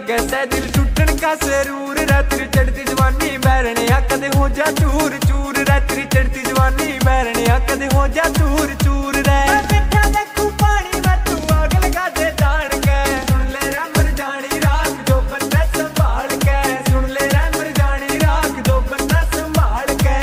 लागे से दिल टूटन का जरूर रे तेरी चढ़ती जवानी बैरने कदे हो जा चूर चूर रे तेरी चढ़ती जवानी बैरने कदे हो जा चूर चूर रे बैठा देखू पानी में तू आग लगा दे जान के सुन ले रे मरजानी राख जो बंदा संभाल के सुन ले रे मरजानी राख जो बंदा संभाल के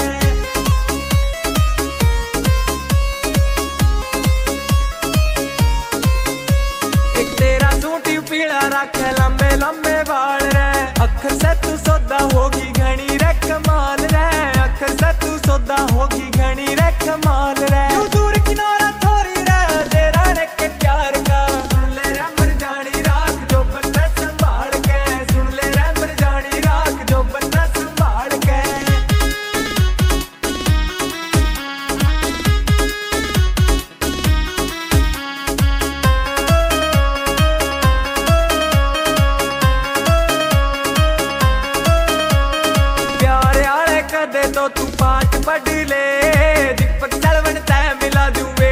एक तेरा सूट पीला रखे लंबे लंबे बाल रे अखर से तू सौदा होगी घनी रे कमाल रे अखर से तू सौदा होगी घनी रे कमाल रे तू दूर किनारा थोड़ी रे तेरा रे के प्यार का सुन ले रे मरजानी राख जो बंदा संभाल के सुन ले रे मरजानी राख जो बंदा संभाल के दे तो तू पांच पढ़ ले दीपक चलवन तय मिला दूं